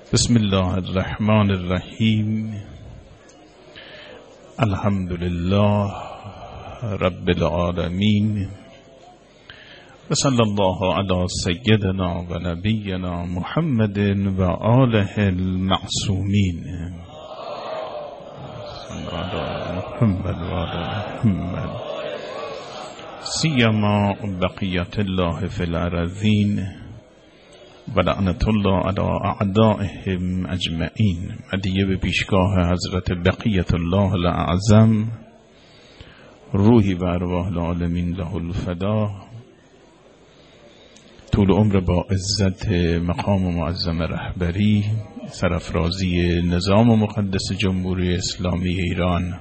بسم الله الرحمن الرحیم. الحمد لله رب العالمین و صلی الله علی سیدنا و نبینا محمد و آله المعصومین. محمد و آل محمد سیما بقیت الله فی الارضین و لعنت الله علی اعدائهم اجمعین. هدیه به پیشگاه حضرت بقیت الله الاعظم، روحی و ارواح العالمین له الفدا، طول عمر با عزت مقام معظم رهبری، سرافرازی نظام مقدس جمهوری اسلامی ایران،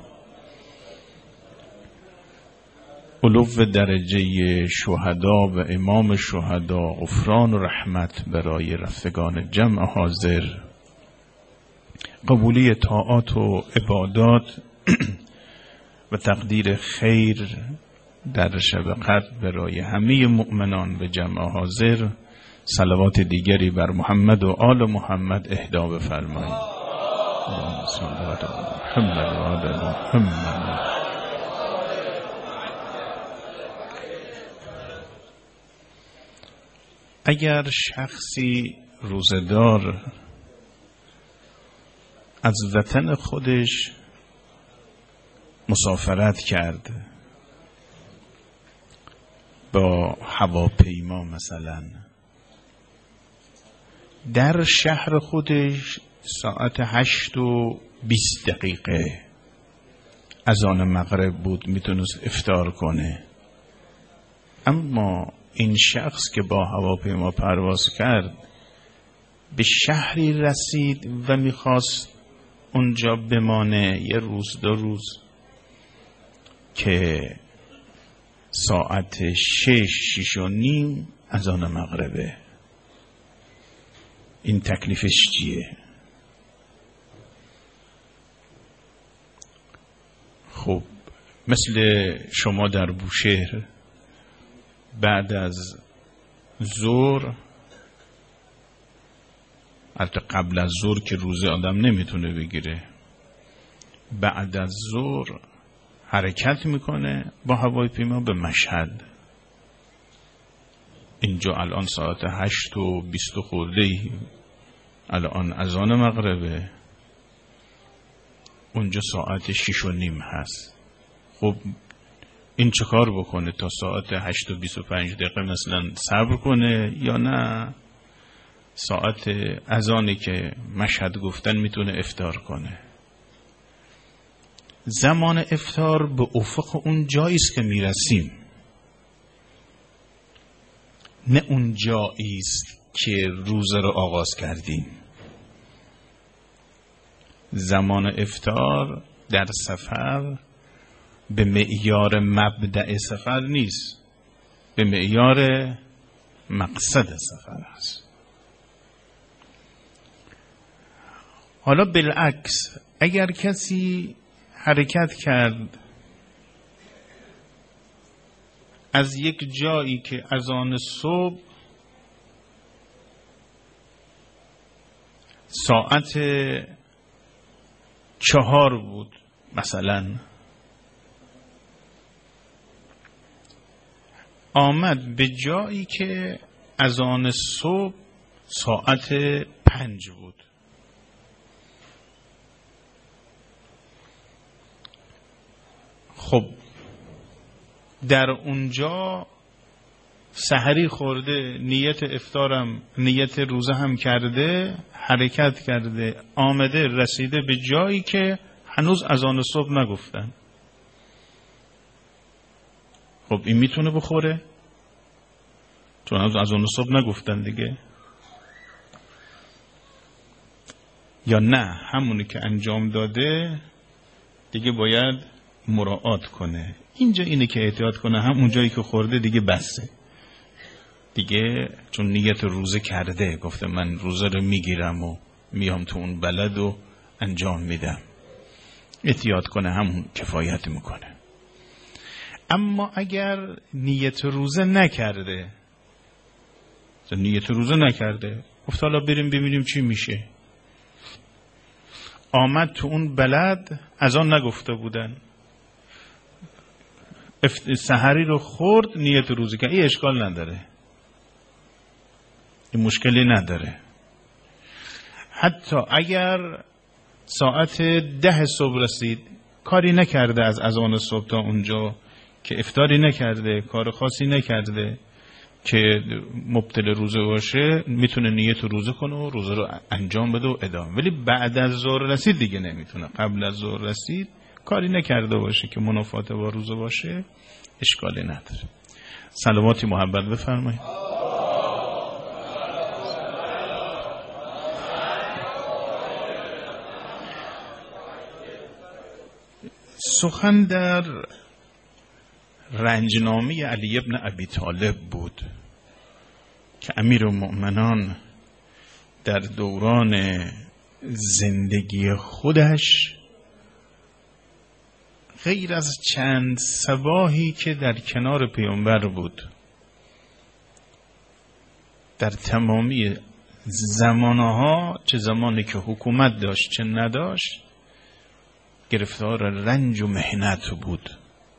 علو درجه شهدا و امام شهدا، غفران و رحمت برای رفتگان جمع حاضر، قبولی طاعات و عبادات و تقدیر خیر در شب قدر برای همه مؤمنان به جمع حاضر. صلوات دیگری بر محمد و آل محمد اهدا بفرمایید. اللهم صل علی محمد و آل محمد. اگر شخصی روزدار از وطن خودش مسافرت کرد با هواپیما، مثلا در شهر خودش ساعت 8:20 اذان مغرب بود، میتونست افطار کنه. اما این شخص که با هواپیما پرواز کرد به شهری رسید و میخواست اونجا بمانه 1 روز 2 روز که ساعت 6:30 اذان مغربه. این تکلیفش چیه؟ خب مثل شما در بوشهر بعد از ظهر، البته قبل از ظهر که روزه آدم نمیتونه بگیره، بعد از ظهر حرکت میکنه با هواپیما به مشهد. اینجا الان ساعت 8:20 خورده، الان اذان مغربه، اونجا ساعت 6:30 هست. خب این چه کار بکنه؟ تا ساعت 8:25 مثلا صبر کنه یا نه ساعت اذانی که مشهد گفتن میتونه افطار کنه؟ زمان افطار به افق اون جاییست که میرسیم، نه اون جاییست که روزه رو آغاز کردیم. زمان افطار در سفر به معیار مبدأ سفر نیست، به معیار مقصد سفر است. حالا بالعکس، اگر کسی حرکت کرد از یک جایی که اذان صبح ساعت 4 بود مثلا، آمد به جایی که اذان صبح ساعت 5 بود، خب در اونجا سحری خورده، نیت افطارم نیت روزه هم کرده، حرکت کرده، آمده رسیده به جایی که هنوز اذان صبح نگفتن. خب این میتونه بخوره؟ چون هنوز اذان صبح نگفتن دیگه. یا نه همونی که انجام داده دیگه باید مراعات کنه. اینجا اینه که احتیاط کنه، همون جایی که خورده دیگه بسه دیگه، چون نیت روزه کرده، گفته من روزه رو میگیرم و میام تو اون بلد و انجام میدم، احتیاط کنه، همون کفایت میکنه. اما اگر نیت روزه نکرده، گفت حالا بریم ببینیم چی میشه، آمد تو اون بلد، از آن نگفته بودن، سحری رو خورد، نیت روزه کرد، این اشکال نداره، این مشکلی نداره. حتی اگر ساعت 10 صبح رسید، کاری نکرده از اذان صبح تا اونجا که افطاری نکرده، کار خاصی نکرده که مبتل روزه باشه، میتونه نیت روزه کنه و روزه رو انجام بده و ادامه. ولی بعد از ظهر رسید دیگه نمیتونه. قبل از ظهر رسید کاری نکرده باشه که منافات با روزه باشه، اشکالی نداره. صلواتی محبت بفرمایید. سخن در رنجنامه علی ابن ابی طالب بود که امیرالمؤمنان در دوران زندگی خودش غیر از چند صباحی که در کنار پیامبر بود، در تمامی زمانها، چه زمانی که حکومت داشت چه نداشت، گرفتار رنج و محنت بود.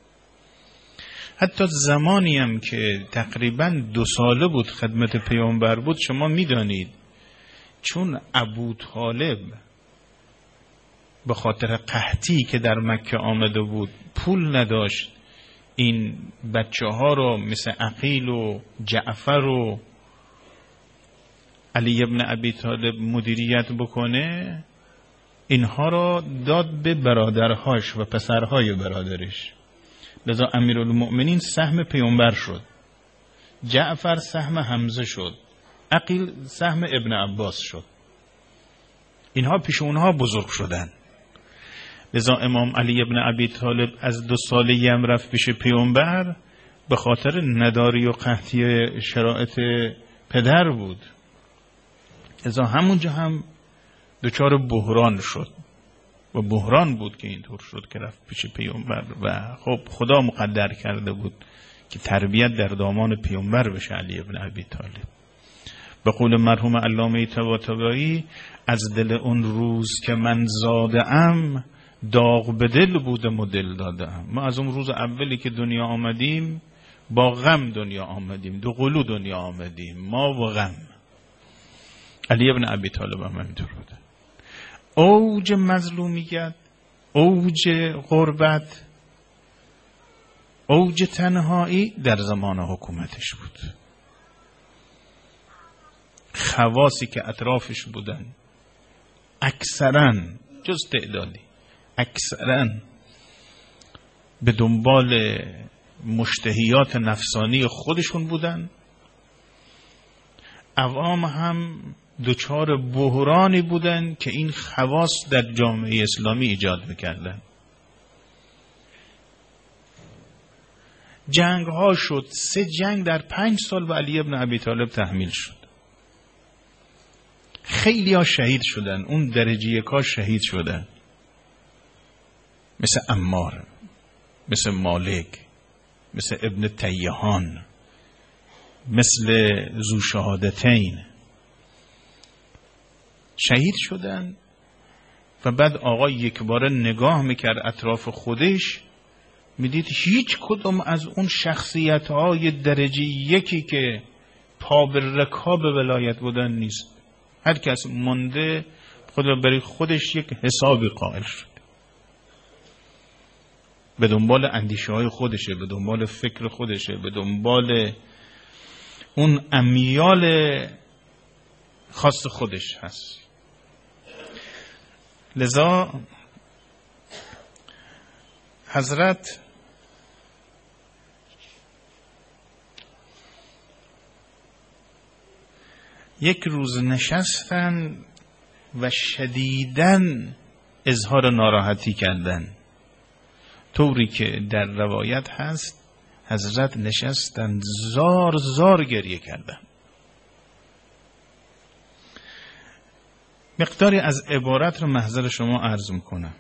حتی زمانی هم که تقریبا 2 ساله بود خدمت پیامبر بود، شما میدانید چون ابو طالب به خاطر قحطی که در مکه آمده بود پول نداشت این بچه ها رو مثل عقیل و جعفر و علی ابن ابی طالب مدیریت بکنه، اینها را داد به برادرهاش و پسرهای برادرش. لذا امیرالمؤمنین سهم پیامبر شد، جعفر سهم حمزه شد، عقیل سهم ابن عباس شد. اینها پیش اونها بزرگ شدن. لذا امام علی ابن ابی طالب از 2 سالگی هم رفت پیش پیامبر، به خاطر نداری و قحطی شرایط پدر بود. لذا همونجا هم دچار بحران شد و بحران بود که اینطور شد که رفت پیش پیامبر و خب خدا مقدر کرده بود که تربیت در دامان پیامبر بشه علی ابن ابی طالب. به قول مرحوم علامه طباطبایی، از دل اون روز که من زاده‌ام، داغ به دل بودم و دل دادم. ما از اون روز اولی که دنیا آمدیم با غم دنیا آمدیم، 2 قلو دنیا آمدیم، ما و غم. علی ابن ابی طالب هم اینطور بود. اوج مظلومیت، اوج غربت، اوج تنهایی در زمان حکومتش بود. خواصی که اطرافش بودن اکثرا جز تعدادی، اکثرا به دنبال مشتهیات نفسانی خودشون بودن. عوام هم دچار بحرانی بودن که این خواص در جامعه اسلامی ایجاد میکردن. جنگ ها شد، 3 جنگ در 5 سال به علی ابن ابی طالب تحمیل شد. خیلی ها شهید شدن، اون درجه 1 ها شهید شدن، مثل عمار، مثل مالک، مثل ابن تیهان، مثل ذو شهادتین شهید شدن. و بعد آقا یک بار نگاه میکرد اطراف خودش، میدید هیچ کدوم از اون شخصیت های درجه 1 که پا به رکاب ولایت بودن نیست. هر کس مونده خدا برای خودش یک حسابی قائل شد، به دنبال اندیشه های خودشه، به دنبال فکر خودشه، به دنبال اون امیال خاص خودش هست. لذا حضرت یک روز نشستن و شدیداً اظهار ناراحتی کردن، طوری که در روایت هست حضرت نشستن زار زار گریه کردن. مقداری از عبارت رو محضر شما عرض میکنم.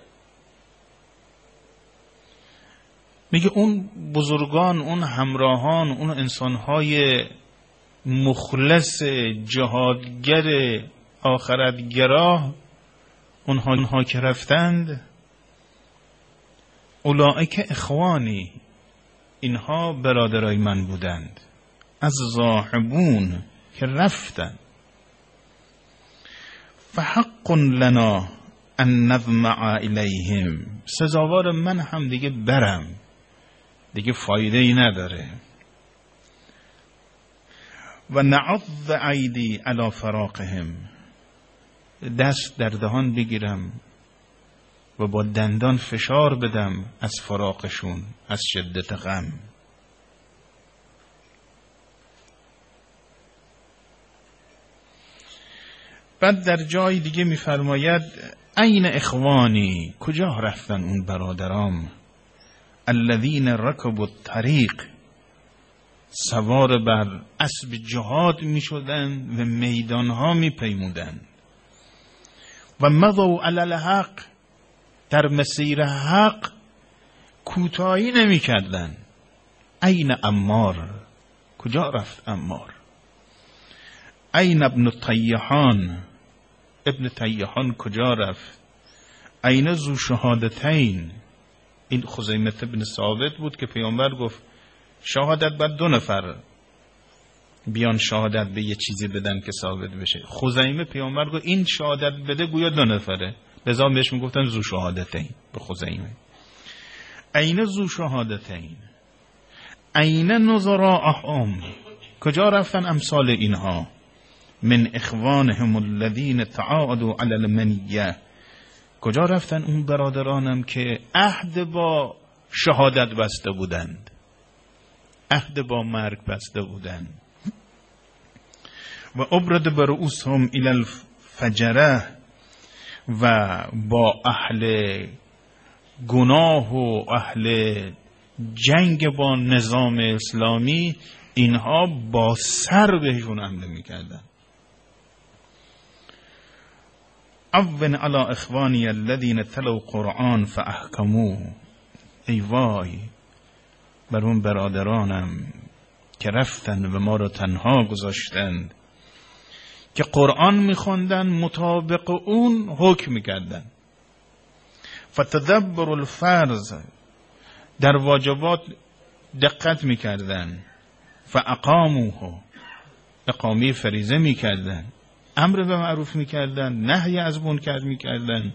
میگه اون بزرگان، اون همراهان، اون انسانهای مخلص جهادگر آخرتگراه اونها که رفتند اولئک اخوانی، اینها برادرای من بودند، از ذاهبون که رفتند، فحق لنا ان نظمع الیهم، سزاوار من هم دیگه برم، دیگه فایده ای نداره، و نعض ایدی علی فراقهم، دست در دهان بگیرم و با دندان فشار بدم از فراقشون، از شدت غم. بعد در جای دیگه میفرماید این اخوانی، کجا رفتن اون برادرام، الذین رکبوا الطریق، سوار بر اسب جهاد می شدن و میدانها می پیمودن، و مضوا علی الحق، در مسیر حق کوتاهی نمی کردن. این عمار، کجا رفت عمار؟ این ابن طیحان، ابن طیحان کجا رفت؟ این ذو شهادتین، این خزیمه بن ثابت بود که پیامبر گفت شهادت باید 2 نفر بیان شهادت به یه چیزی بدن که ثابت بشه. خزیمه پیامبر گفت این شهادت بده گویا 2 نفره، لذا بهش میگفتن ذو شهادتین به خزیمه. این ذو شهادتین، این نظراءهم، کجا رفتن امثال اینها؟ من اخوانهم الذین تعاهدوا علی المنیه، کجا رفتن اون برادرانم که عهد با شهادت بسته بودند، عهد با مرگ بسته بودند. و ابرد برؤوسهم الی الفجره، و با اهل گناه و اهل جنگ با نظام اسلامی اینها با سر بهشون حمله میکردن. اون علی اخوانی الذین تلوا قرآن فاحکموه، ای وای بر اون برادرانم که رفتن و ما را تنها گذاشتند، که قرآن میخوندن مطابق اون حکم میکردن. فتدبر الفرض، در واجبات دقت میکردن. فاقاموه، اقامه فریضه میکردن، امر به معروف میکردن، نهی از منکر میکردن.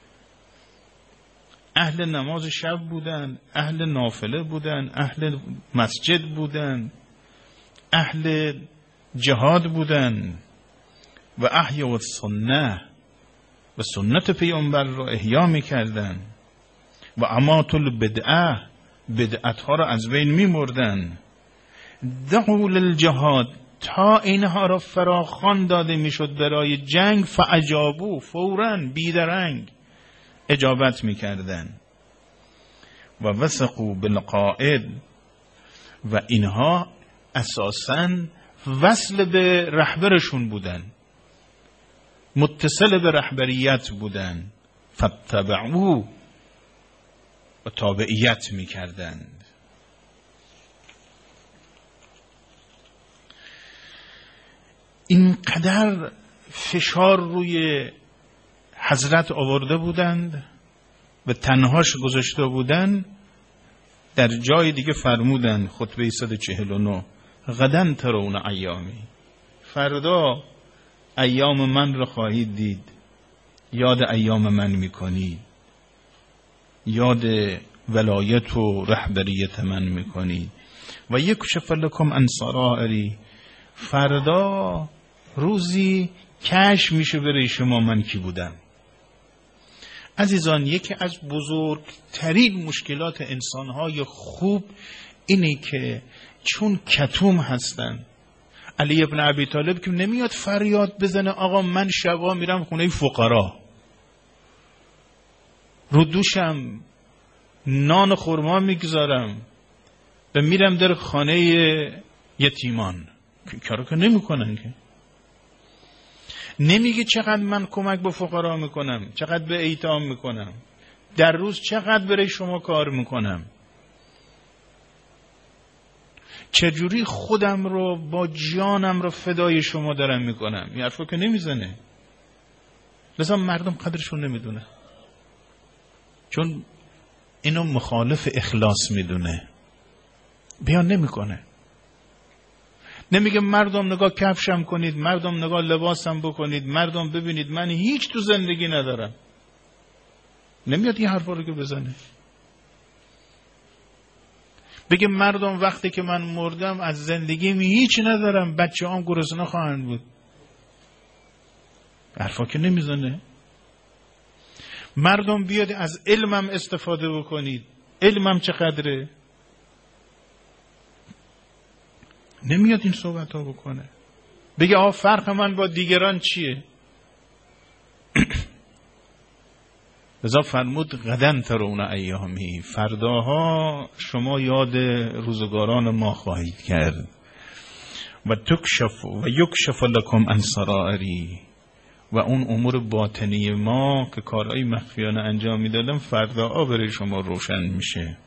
اهل نماز شب بودن، اهل نافله بودن، اهل مسجد بودن، اهل جهاد بودن. و احیا السنه، و سنت پیامبر را احیا میکردن. و اماتوا البدعه، بدعتها را از بین میمردن. دعوا للجهاد، تا اینها را فراخوان داده میشد برای جنگ، فاجابوا، فوراً بیدرنگ اجابت میکردن. و وثقوا بالقائد، و اینها اساساً وصل به رهبرشون بودن، متصل به رهبریت بودن. فاتبعوا، و تابعیت میکردند. اینقدر فشار روی حضرت آورده بودند و تنهاش گذاشته بودند. در جای دیگه فرمودند، خطبه 149، غداً ترون ایامی، فردا ایام من رو خواهید دید، یاد ایام من میکنید، یاد ولایت و رهبریت من میکنید. و یکشف لکم عن سرائری، فردا روزی کشف میشه برای شما من کی بودم. عزیزان، یکی از بزرگترین مشکلات انسانهای خوب اینه که چون کتوم هستن. علی ابن ابی طالب که نمیاد فریاد بزنه آقا من شبا میرم خونه فقرا، رو دوشم نان خرما میگذارم و میرم در خانه یتیمان، کارو که نمیکنن. که نمیگه چقدر من کمک به فقرا میکنم، چقدر به ایتام میکنم، در روز چقدر برای شما کار میکنم، چجوری خودم رو با جانم رو فدای شما دارم میکنم. این حرفو که نمیزنه. لذا مردم قدرشون نمیدونه، چون اینو مخالف اخلاص میدونه، بیان نمیکنه. نمیگه مردم نگاه کفشم کنید، مردم نگاه لباسم بکنید، مردم ببینید من هیچ تو زندگی ندارم. نمیاد این حرفا رو که بزنه. بگه مردم وقتی که من مردم از زندگیم هیچ ندارم، بچه هم گرسنه خواهند بود. حرفا که نمیزنه. مردم بیاد از علمم استفاده بکنید، علمم چقدره. نمیاد این صحبت ها بکنه. بگه فرق من با دیگران چیه؟ لذا فرمود غدن ترون ایامی، فرداها شما یاد روزگاران ما خواهید کرد. و تکشف و یکشف لکم عن سرائری، و اون امور باطنی ما که کارهای مخفیانه انجام میدادم فردا برای شما روشن میشه.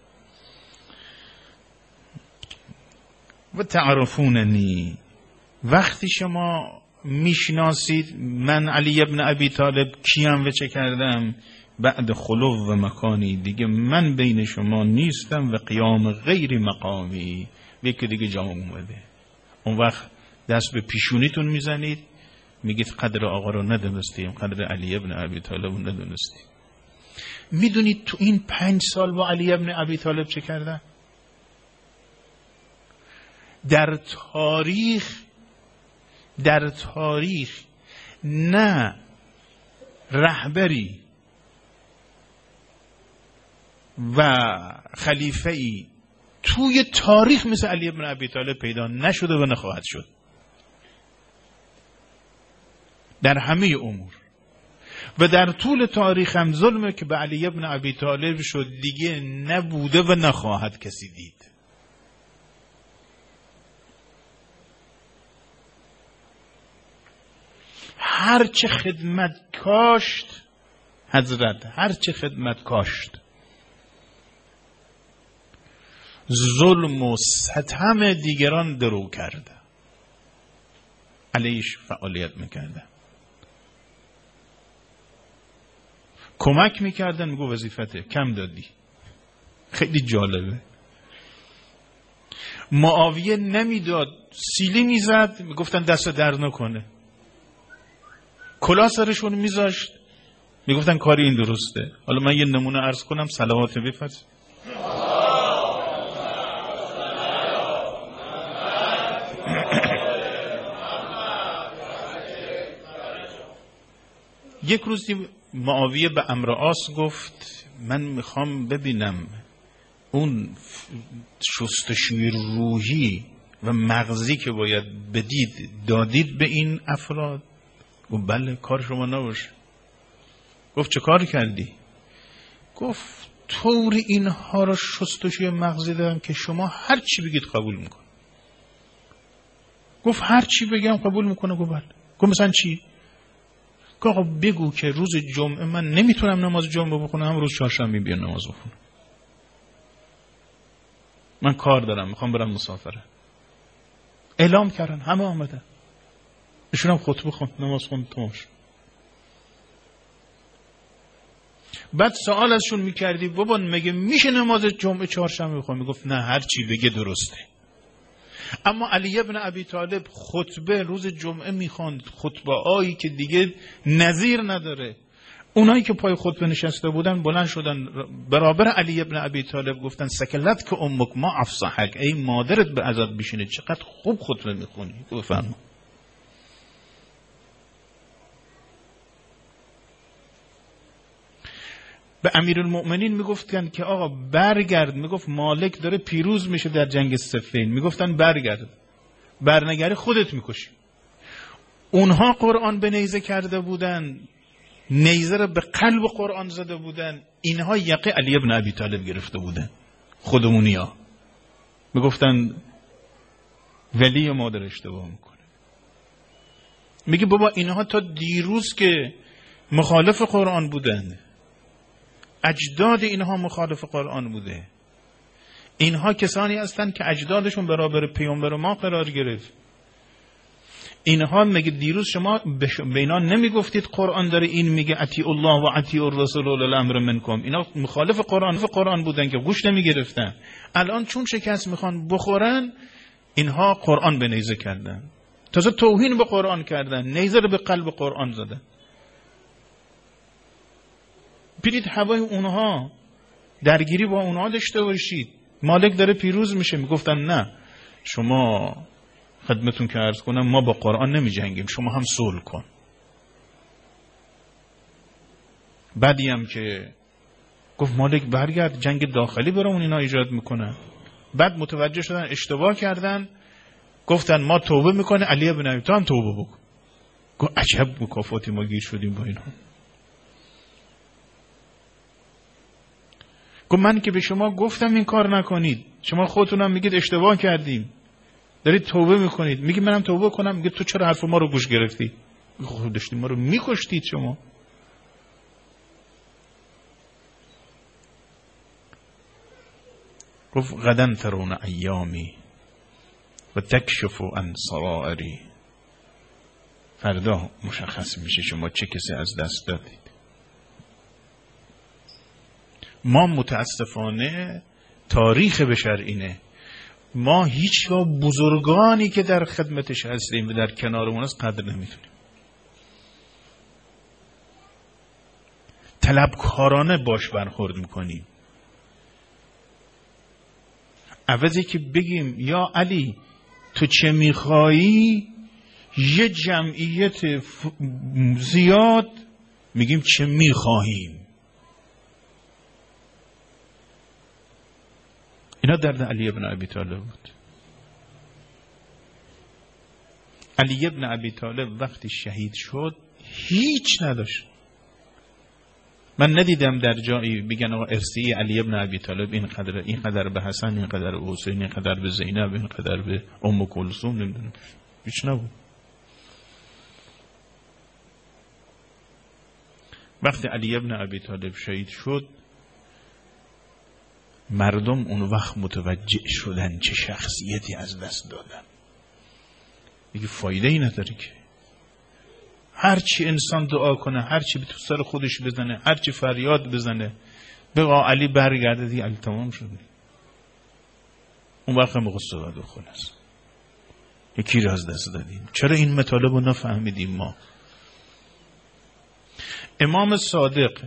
و تعرفوننی، وقتی شما میشناسید من علی ابن ابی طالب کیم و چه کردم، بعد خلو و مکانی، دیگه من بین شما نیستم و قیام غیر مقامی، یکی دیگه جا اومده. اون وقت دست به پیشونیتون میزنید، میگید قدر آقا رو ندونستیم، قدر علی ابن ابی طالب رو ندونستیم. میدونید تو این 5 سال با علی ابن ابی طالب چه کردن؟ در تاریخ نه رهبری و خلیفه‌ای توی تاریخ مثل علی ابن ابی طالب پیدا نشده و نخواهد شد در همه امور. و در طول تاریخ هم ظلمه که به علی ابن ابی طالب شد دیگه نبوده و نخواهد کسی دید. هرچه خدمت کاشت حضرت، هرچه خدمت کاشت، ظلم و ستم دیگران درو کرده، علیش فعالیت میکرده، کمک میکردن، میگو وظیفته، کم دادی. خیلی جالبه. معاویه نمیداد، سیلی میزد، میگفتن دست در نکنه، کلاه سرشون میذاشت، میگفتن کاری این درسته. حالا من یه نمونه عرض کنم، صلوات بفرست. یک روزی معاویه به عمرو عاص گفت من میخوام ببینم اون شستشوی روحی و مغزی که باید بدید دادید به این افراد؟ گفت بله، کار شما نباشه. گفت چه کار کردی؟ گفت طوری اینها را شستشوی مغزی دادم که شما هر چی بگید قبول میکنه. گفت هر چی بگم قبول میکنه؟ گفت بله. گفت مثلا چی؟ گفت آقا بگو که روز جمعه من نمیتونم نماز جمعه بخونم، روز چهارشنبه بیان نماز بخونم، من کار دارم میخوام برم مسافره. اعلام کردن، همه آمدن، ایشون هم خطبه خوند، نماز خوند، تماش. بعد سوال ازشون میکردی بابا مگه میشه نماز جمعه چهارشنبه بخونم؟ میگفت نه، هر چی بگه درسته. اما علی ابن ابی طالب خطبه روز جمعه میخوند، خطبه هایی که دیگه نظیر نداره. اونایی که پای خطبه نشسته بودن بلند شدن برابر علی ابن ابی طالب گفتن سکلت که امک ما افصحک، ای مادرت به ازت بشینه، چقدر خوب خطبه میخونی. بفرما. به امیرالمؤمنین میگفتن که آقا برگرد، میگفت مالک داره پیروز میشه در جنگ صفین، میگفتن برگرد، برنگری خودت میکشی. اونها قرآن به نیزه کرده بودن، نیزه رو به قلب قرآن زده بودن، اینها یقه علی ابن ابی طالب گرفته بودن. خودمونیا میگفتن ولی مادر اشتباه میکنه. میگه بابا اینها تا دیروز که مخالف قرآن بودن، اجداد اینها مخالف قرآن بوده، اینها کسانی هستند که اجدادشون برابر پیامبر ما قرار گرفت. اینها میگه دیروز شما به اینا نمیگفتید قرآن داره این میگه اطیعوا الله و اطیعوا الرسول اولي الامر منکم. اینا مخالف قرآن بودن که گوش نمیگرفتن. الان چون شکست میخوان بخورن، اینها قرآن به نیزه کردن، تازه توهین به قرآن کردن، نیزه رو به قلب قرآن زدن. برید هوای اونها، درگیری با اونها داشته باشید. مالک داره پیروز میشه، میگفتن نه شما، خدمتون که عرض کنم، ما با قرآن نمی جنگیم، شما هم صلح کن. بعدی هم که گفت مالک برگرد، جنگ داخلی برامون اینا ایجاد میکنن. بعد متوجه شدن اشتباه کردن، گفتن ما توبه میکنه. علی بن ابی طالب توبه بکن. گفت عجب مکافاتی ما گیر شدیم با اینها. گفت من که به شما گفتم این کار نکنید، شما خودتونم میگید اشتباه کردیم، دارید توبه میکنید. میگی منم توبه کنم؟ میگه تو چرا حرف ما رو گوش گرفتی؟ خب داشتید ما رو میکشتید شما. گفت غدا ترون ایامی و تکشف عن سرائری. فردا مشخص میشه شما چه کسی از دست دادید. ما متاسفانه تاریخ بشر اینه، ما هیچ بزرگانی که در خدمتش هستیم و در کنارمون است قدر نمیتونیم. طلبکارانه باش برخورد میکنیم. عوضی که بگیم یا علی تو چه میخوایی، یه جمعیت زیاد میگیم چه میخواهیم. اینا درد علی بن ابی طالب بود. علی بن ابی طالب وقتی شهید شد هیچ نداشت. من ندیدم در جایی بگن آقا ارثی علی بن ابی طالب اینقدر به حسن، اینقدر به حسین، اینقدر به زینب، اینقدر به ام کلثوم، نمیدونم، هیچ نبود. وقتی علی بن ابی طالب شهید شد، مردم اون وقت متوجه شدن چه شخصیتی از دست دادن. دیگه فایده ای نداره که هرچی انسان دعا کنه، هرچی به تو سر خودش بزنه، هرچی فریاد بزنه بگا علی برگرده، دیگه علی تمام شد. اون وقت هم غصه و خلاص یکی را از دست دادیم. چرا این مطالب رو نفهمیدیم ما؟ امام صادق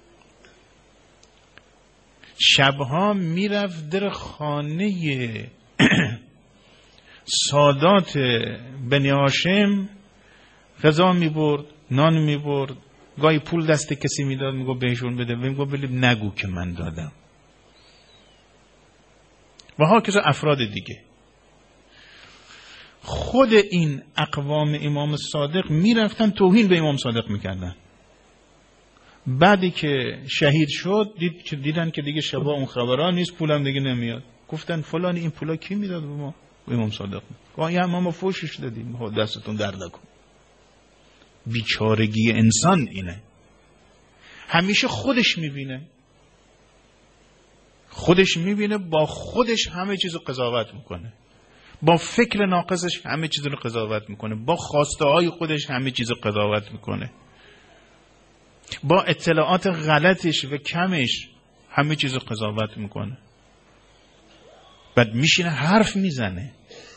شبها میرفت در خانه سادات بنی هاشم، غذا میبرد، نان میبرد، گاهی پول دست کسی میداد، میگو بهشون بده، میگو بلی نگو که من دادم. و ها کسا افراد دیگه. خود این اقوام امام صادق میرفتن توهین به امام صادق میکردن. بعدی که شهید شد دیدن که دیگه شبا اون خبرها نیست، پولم دیگه نمیاد. گفتن فلان این پولا کی میداد به ما؟ امام صادق. گاهی هم ما فوشش دادیم، دستتون درد نکن. بیچارگی انسان اینه، همیشه خودش میبینه، با خودش همه چیزو قضاوت میکنه، با فکر ناقصش همه چیزو قضاوت میکنه، با خواسته های خودش همه چیزو قضاوت میکنه، با اطلاعات غلطش و کمش همه چیزو قضاوت میکنه. بعد میشینه حرف میزنه،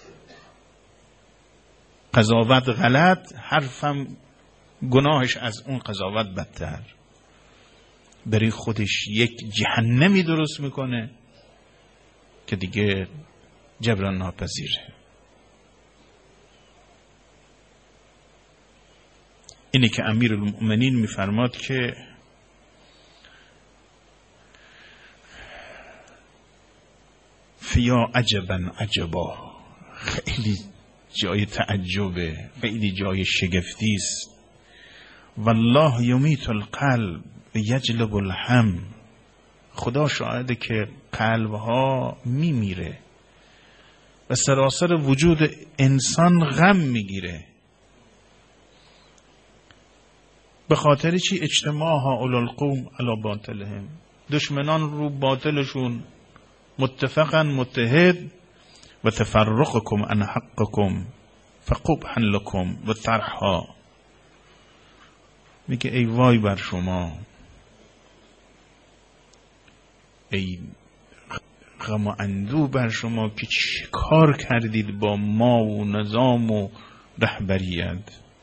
قضاوت غلط، حرفم گناهش از اون قضاوت بدتر. برای خودش یک جهنمی درست میکنه که دیگه جبران ناپذیره. اینه که امیرالمؤمنین میفرماد که فیا عجبا عجبا، خیلی جای تعجبه، خیلی جای شگفتی است. والله یمیت القلب یجلب الهم، خدا شاهده که قلبها میمیره و سراسر وجود انسان غم میگیره. به خاطر چی؟ اجتماعها اولو القوم علی باطلهم، دشمنان رو باطلشون متفقا متحد، و تفرقکم عن حقکم فقبحا لکم و طرحا، میگه ای وای بر شما، ای غم و اندوه بر شما که چه کار کردید با ما و نظام و رهبریت.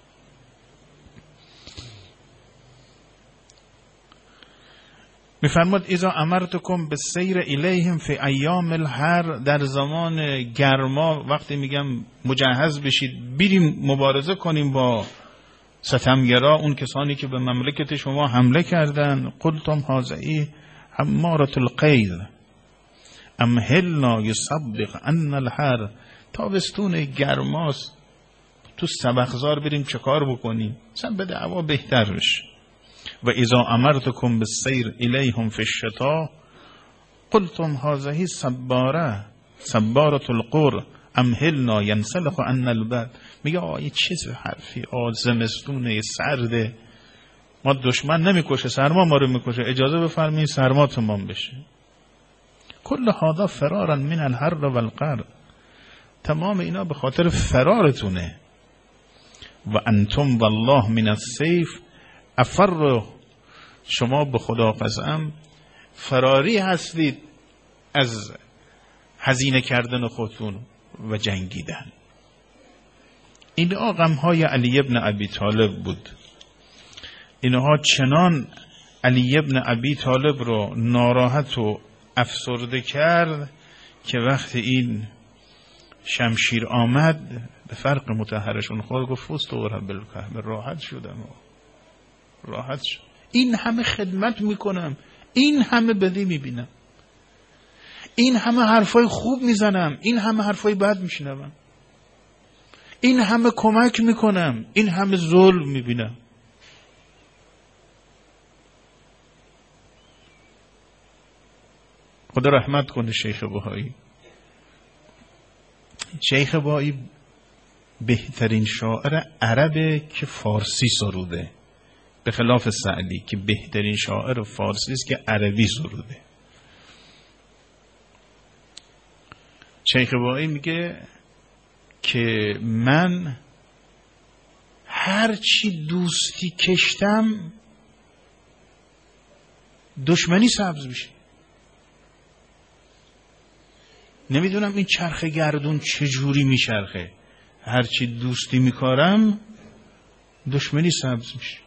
میفرماد اذا امرتکم بالسیر الیهم فی ایام الحر، در زمان گرما وقتی میگم مجهز بشید بریم مبارزه کنیم با ستمگرا، اون کسانی که به مملکت شما حمله کردن، قلتم هذه حمارة القیل امهلنا یصبغ ان الحر، تابستون گرماست تو سبخزار بریم چه کار بکنیم، اصلا به دعوا بهتر بشه. و اذا امرتکم بالسیر الیهم فی الشتاء قلتم هذه سبارة القر امهلنا ینسلخ عنا البرد. میگه آیه چیز حرفی، زمستونه سرده، ما دشمن نمیکشه، سرما ما رو میکشه، اجازه بفرمایید سرما تمام بشه. کل هذا فرارا من الحر و القر، تمام اینا به خاطر فرارتونه. و انتم والله من السیف افر، شما به خدا قسم فراری هستید از هزینه کردن خودتون و جنگیدن. اینها غمهای علی ابن ابی طالب بود. اینها چنان علی ابن ابی طالب رو ناراحت و افسرده کرد که وقتی این شمشیر آمد به فرق مطهرشون خود گفت فست و رب الکعبه، راحت شدم، راحت شد. این همه خدمت میکنم، این همه بدی میبینم، این همه حرفای خوب میزنم، این همه حرفای بد میشنوم، این همه کمک میکنم، این همه ظلم میبینم. خدا رحمت کنه شیخ بهایی. شیخ بهایی بهترین شاعر عربه که فارسی سروده، به خلاف سعدی که بهترین شاعر فارسی است که عربی سروده. شیخ بهایی میگه که من هرچی دوستی کشتم دشمنی سبز میشه. نمیدونم این چرخ گردون چجوری میچرخه، هرچی دوستی میکارم دشمنی سبز میشه.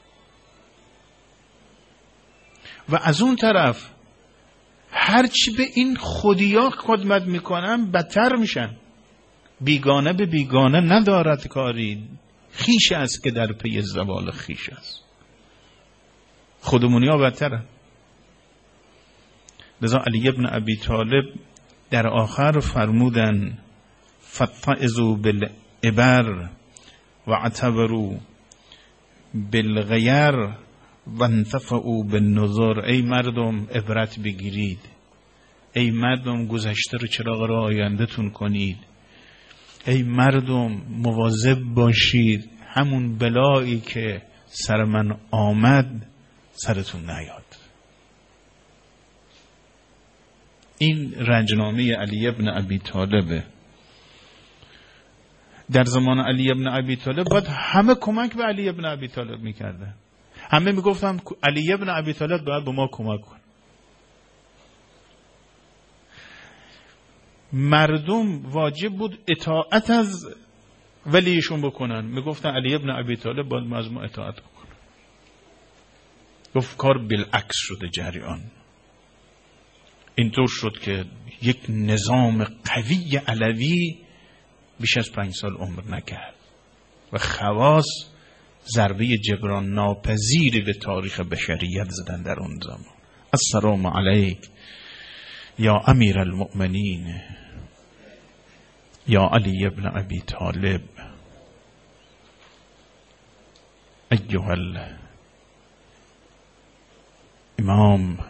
و از اون طرف هرچی به این خودیا خدمت میکنم بدتر میشن. بیگانه به بیگانه ندارد کاری، خیش است که در پی زوال خیش است. خودمونی ها بدترن. لذا علی ابن ابی طالب در آخر فرمودن فتعظوا بالعبر و اعتبروا بالغیر و انتفعوا بالنظر. ای مردم عبرت بگیرید، ای مردم گذشته رو چراغ راه آینده تون کنید، ای مردم مواظب باشید همون بلایی که سر من آمد سرتون نیاد. این رنجنامه علی ابن ابی طالبه. در زمان علی ابن ابی طالب باید همه کمک به علی ابن ابی طالب میکردن، همه میگفتن علی ابن ابی طالب باید به ما کمک کن. مردم واجب بود اطاعت از ولیشون بکنن، میگفتن علی ابن ابی طالب باید از ما اطاعت بکنن. گفت کار بالعکس شده جریان. اینطور شد که یک نظام قوی علوی بیش از 5 سال عمر نکرد و خواص ضربه جبران ناپذیری به تاریخ بشریت زدن در اون زمان. السلام علیک یا امیر المؤمنین یا علی ابن ابی طالب ایها الامام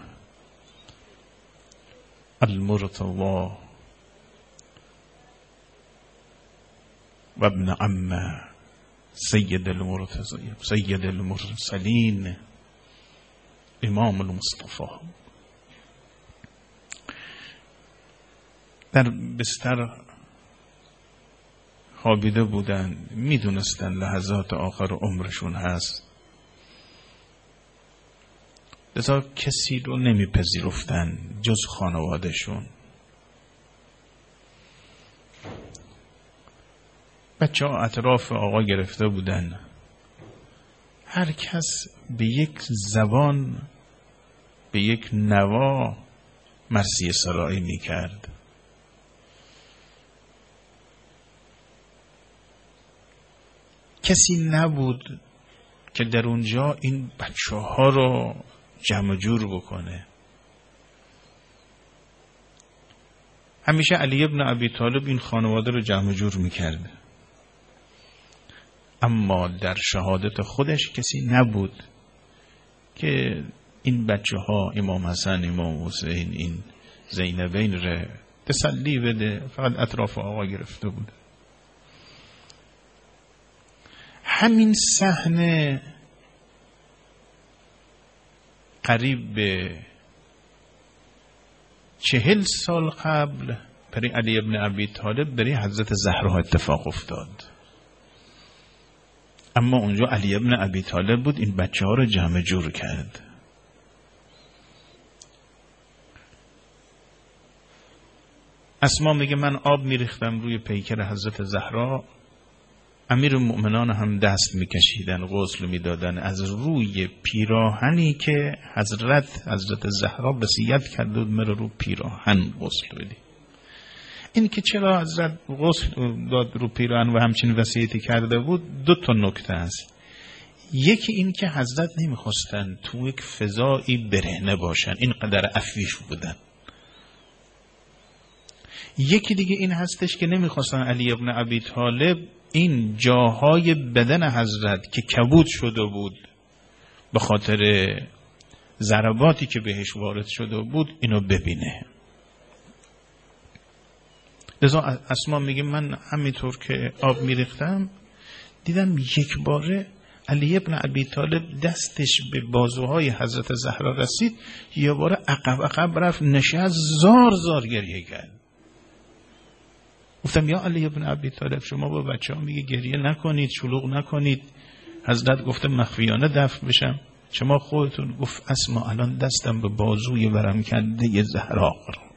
المرتضى و ابن عم سید المرسلین امام المصطفى. در بستر خوابیده بودن، میدونستن لحظات آخر عمرشون هست، لذا کسی رو نمیپذیرفتن جز خانوادهشون. بچه ها اطراف آقا گرفته بودن، هر کس به یک زبان، به یک نوا مرثیه سرایی میکرد. کسی نبود که در اونجا این بچه ها رو جمع جور بکنه. همیشه علی ابن ابی طالب این خانواده رو جمع جور میکرد، اما در شهادت خودش کسی نبود که این بچه ها امام حسن، امام حسین، این زینبین رو تسلی بده. فقط اطراف آقا گرفته بود. همین صحنه قریب به 40 سال قبل برای علی ابن ابی طالب برای حضرت زهرا اتفاق افتاد. اما اونجا علی ابن ابی طالب بود این بچه ها رو جمع جور کرد. اسما میگه من آب میریختم روی پیکر حضرت زهرا، امیر المؤمنان هم دست میکشیدن، غسل میدادن از روی پیراهنی که حضرت زهرا وصیت کرده بود مرا رو پیراهن غسل بدی. این که چرا حضرت غسل داد رو پیراهن و همچین وصیتی کرده بود، 2 نکته است. یکی این که حضرت نمیخواستن تو یک فضایی برهنه باشن، اینقدر عفیف بودن. یکی دیگه این هستش که نمیخواستن علی ابن ابی طالب این جاهای بدن حضرت که کبود شده بود به خاطر ضرباتی که بهش وارد شده بود اینو ببینه. لذا اسما میگه من همینطور که آب میریختم دیدم یک باره علی ابن ابی طالب دستش به بازوهای حضرت زهرا رسید، یه باره عقب رفت نشست، زار گریه کرد. گفتم یا علی ابن ابی طالب شما با بچه ها میگه گریه نکنید، شلوغ نکنید، حضرت گفته مخفیانه دفن بشم، شما خودتون. گفت اسما الان دستم به بازوی ورم کنده زهرا قرار،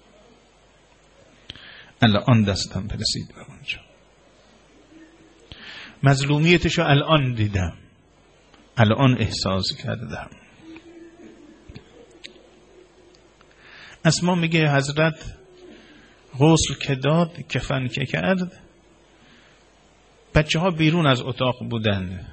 الان دستم برسید به اونجا، مظلومیتشو الان دیدم، الان احساس کردم. اسما میگه حضرت غسل که داد، کفن که کرد، بچه ها بیرون از اتاق بودند،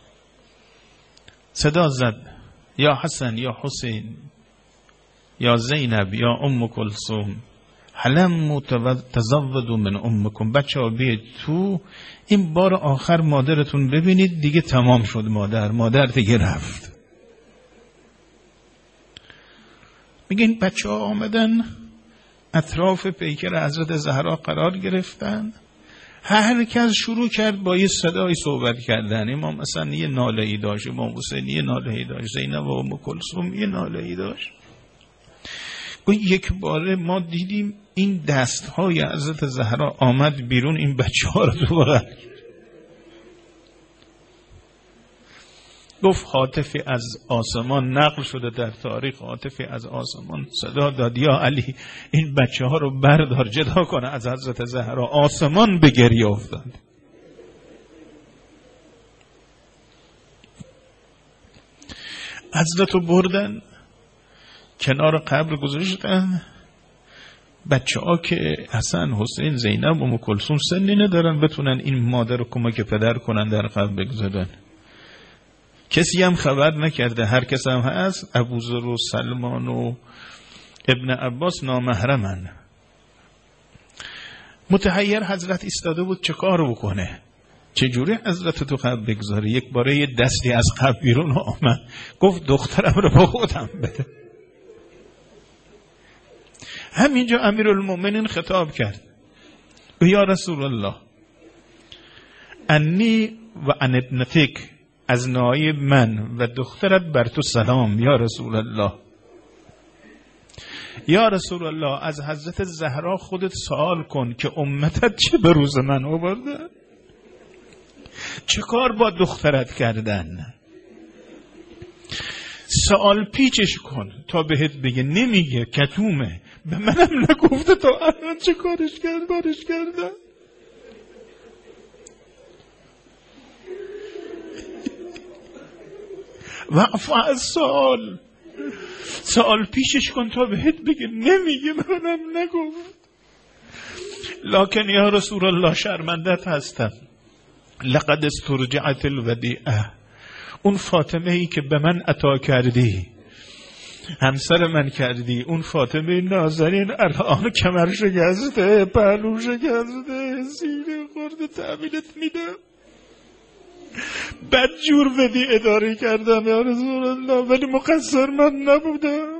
صدا زد یا حسن یا حسین یا زینب یا ام کلثوم حلم تزودوا من امکم، بچه ها بیاید تو، این بار آخر مادرتون ببینید، دیگه تمام شد، مادر دیگه رفت. میگه این بچه ها آمدن اطراف پیکر حضرت زهرا قرار گرفتن، هر کس شروع کرد با یه صدای صحبت کردن. امام حسن یه ناله‌ای داشت، امام حسین یه ناله‌ای داشت، زینب و ام کلثوم یه ناله‌ای داشت. یک باره ما دیدیم این دستهای حضرت زهرا آمد بیرون، این بچه ها رو تو بغل گفت هاتفی از آسمان نقل شده در تاریخ، هاتفی از آسمان صدا داد یا علی این بچه ها رو بردار جدا کنه از حضرت زهرا. آسمان به گریه افتاد. حضرت رو بردن کنار قبر گذاشتن. بچه ها که حسن، حسین، زینب و ام کلثوم سنی ندارن بتونن این مادر رو کمک پدر کنن در قبر بگذارن. کسی هم خبر نکرده، هر کس هم هست، ابوذر و سلمان و ابن عباس نامحرمن. متحیر حضرت ایستاده بود چه کار بکنه، چجوری حضرت تو قبر بگذاره. یک باره یه دستی از قبر بیرون آمد، گفت دخترم رو با خودم بده. همینجا امیرالمومنین خطاب کرد، یا رسول الله انی و ان ابنتک، از نایب من و دخترت بر تو سلام یا رسول الله. یا رسول الله از حضرت زهرا خودت سوال کن که امتت چه به روز من آورده، چه کار با دخترت کردن. سوال پیچش کن تا بهت بگه. نمیگه، کتومه، به منم نگفته تا الان چه کارش کردن. وعفو از سوال پیشش کن تا بهت بگه. نمیگه، منم نگفت. لکن یا رسول الله شرمندت هستم. لقد استرجعت الودیعه، اون فاطمه ای که به من عطا کردی، همسر من کردی، اون فاطمه نازنین الان کمر شکسته، پهلو شکسته، سینه خورده، تحویلت میدم. بدجور بدی اداره کردم یا رسول الله، ولی مقصر من نبودم.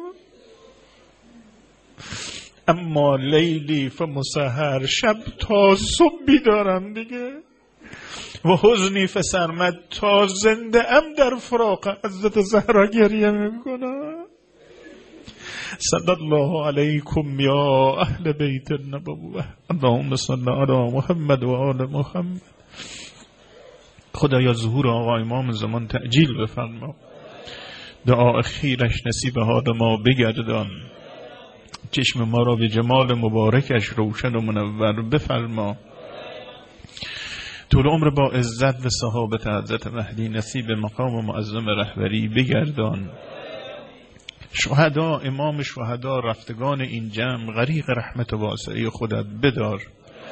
اما لیلی فمسحر، شب تا صبح بیدارم دیگه. و حزنی فسرمد، تا زنده ام در فراق حضرت زهرا گریه میکنم. صلی الله علیکم یا اهل بیت النبوه، اللهم صل علی محمد و آل محمد. خدایا ظهور آقا امام زمان تعجیل بفرما، دعا خیرش نصیب حال ما بگردان، چشم ما را به جمال مبارکش روشن و منور بفرما، طول عمر با عزت و صحابت حضرت مهدی نصیب مقام معظم رهبری بگردان. شهدا، امام شهدا، رفتگان این جمع غریق رحمت واسعه خودت بدار.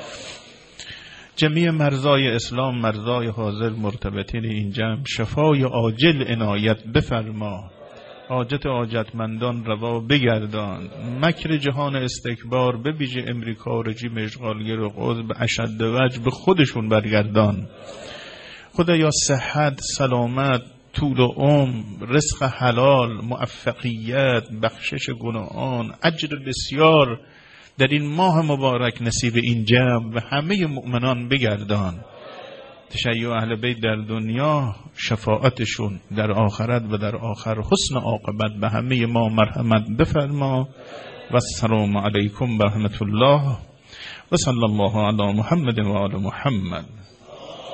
جمیع مرزای اسلام، مرزای حاضر مرتبطین این جمع شفای عاجل عنایت بفرما، حاجت حاجتمندان روا بگردان. مکر جهان استکبار به ویژه امریکا، رژیم اشغالگر و قدس به اشد وجه به خودشون برگردان. خدایا صحت، سلامت، طول و عمر، رزق حلال، موفقیت، بخشش گناهان، اجر بسیار در این ماه مبارک نصیب این جمع و همه مؤمنان بگردان. تشیع اهل بیت در دنیا، شفاعتشون در آخرت و در آخر حسن عاقبت به همه ما مرحمت بفرما. و السلام علیکم و رحمت الله و صلی الله علی محمد و آل محمد.